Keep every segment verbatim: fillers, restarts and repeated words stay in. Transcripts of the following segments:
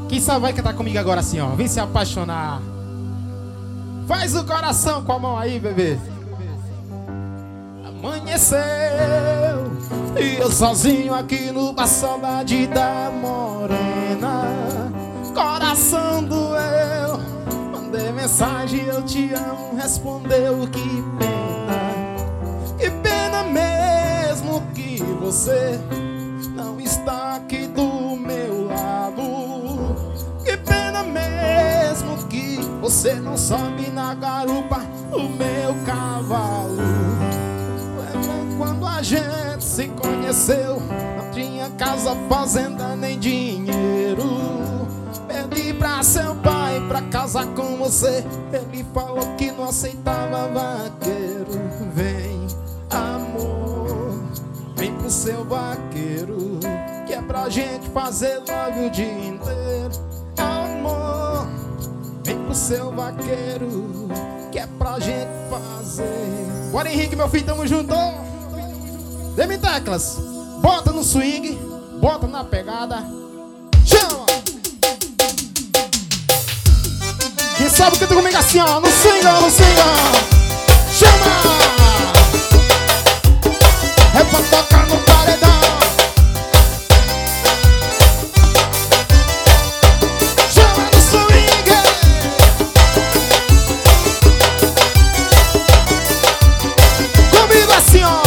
Quem sabe vai cantar comigo agora assim, ó. Vem se apaixonar. Faz o coração com a mão aí, bebê. Amanheceu e eu sozinho aqui no bar, saudade da morena. Coração doeu, mandei mensagem, eu te amo, respondeu, que pena. Que pena mesmo que você não está aqui do meu lado. Que pena mesmo que você não sobe na garupa o meu cavalo. Lembra quando a gente se conheceu? Não tinha casa, fazenda nem dinheiro. Pedi pra seu pai pra casar com você. Ele falou que não aceitava vaqueiro. Vem, amor, vem pro seu vaqueiro, que é pra gente fazer love o dia inteiro. Amor, vem pro seu vaqueiro, que é pra gente fazer. Bora, Henrique, meu filho, tamo junto. Dê-me teclas. Bota no swing, bota na pegada. Chama! Quem sabe canta comigo assim, ó. No swing, ó, no swing, ó. Chama! É pra tocar no paredão. Chama no swing. Comigo assim, ó.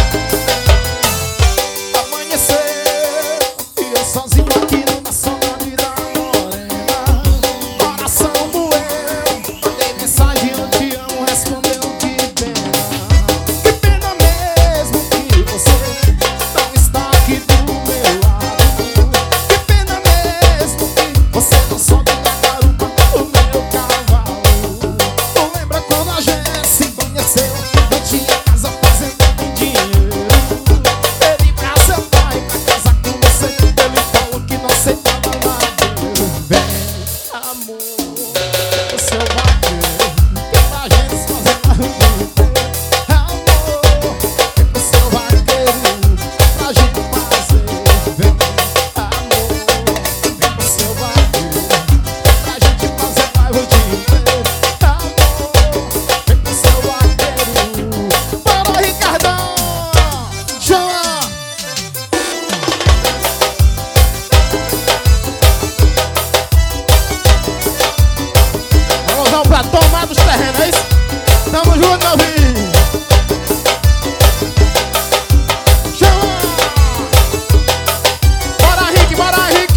Amanheceu e eu sozinho aqui numa saudade da morena. Coração doeu, mandei mensagem, eu te amo, respondeu, que pena. Que pena mesmo que você não está aqui do meu lado. Que pena mesmo que você não sobe na garupa o meu cavalo. Não lembra quando a gente se conheceu? Eu tinha casa, fazenda e dinheiro. Pedi pra seu pai pra casar com você. Ele falou que não aceitava vaqueiro. Vem, amor, o seu vaqueiro, que é pra gente fazer love o dia inteiro. Amor, vem pro seu vaqueiro, pra gente fazer. Vem, amor, vem pro seu vaqueiro, pra gente fazer love o dia inteiro. Amor, vem pro seu vaqueiro. Bora, Ricardão! Chama! Vamos pra tomar dos terrenos, é isso? Tamo junto, meu filho! Chama! Bora, Henrique, bora, Henrique!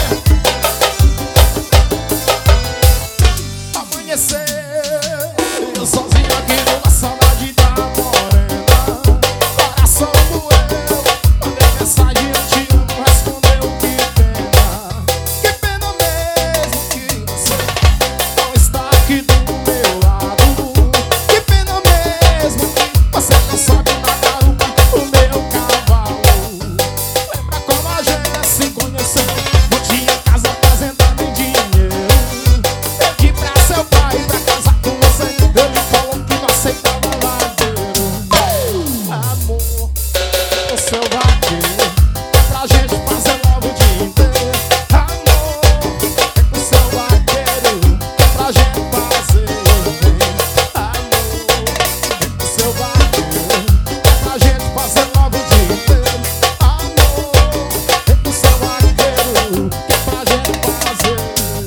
Amanheceu, eu sozinho aqui numa saudade da morena. Coração doeu, mandei mensagem, eu te amo, respondeu, que pena. Que pena mesmo que você não está aqui do meu lado. Que pena mesmo que você não sobe na garupa o meu cavalo. Lembra como a gente se conheceu? Não tinha casa, fazenda nem dinheiro. Pedi pra seu pai pra casar com você. Ele falou que não aceitava vaqueiro. Amor, o seu vaqueiro, é pra gente fazer love o dia inteiro. Amor, é com seu vaqueiro, é pra gente fazer. Amor, é com seu vaqueiro, é pra gente fazer love o dia inteiro. Amor, é com seu vaqueiro, que é pra gente fazer.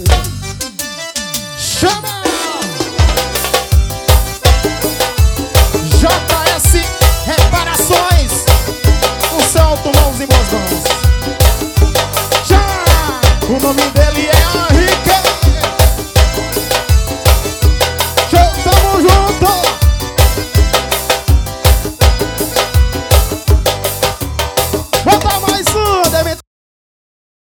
Chama! J S Reparações, o seu alto, mãos e boas mãos. Chama! O nome